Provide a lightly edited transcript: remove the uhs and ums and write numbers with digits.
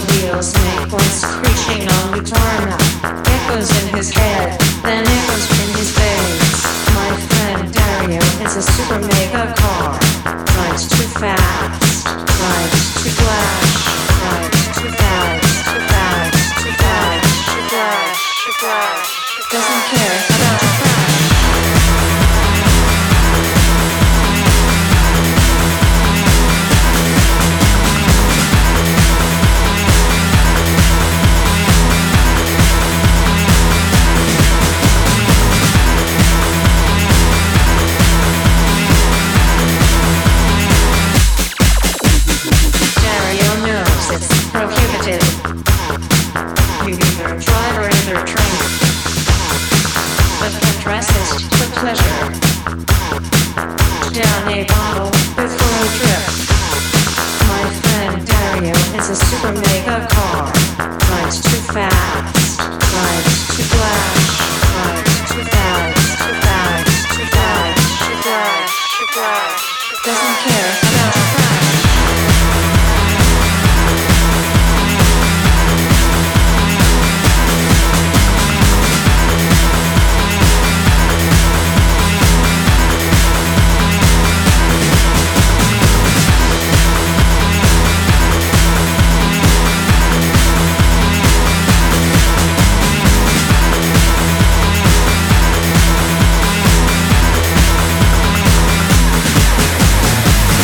wheels make voice screeching on guitar now. Echoes in his head, then echoes in his face. My friend Dario is a super mega car. Drives too fast, drives too flash, drives too fast, too fast, too fast, too flash, too flash. Doesn't care about a crash. Prohibited. You either drive or either train. But the dress is for pleasure. Down a bottle before a trip. My friend Dario is a super mega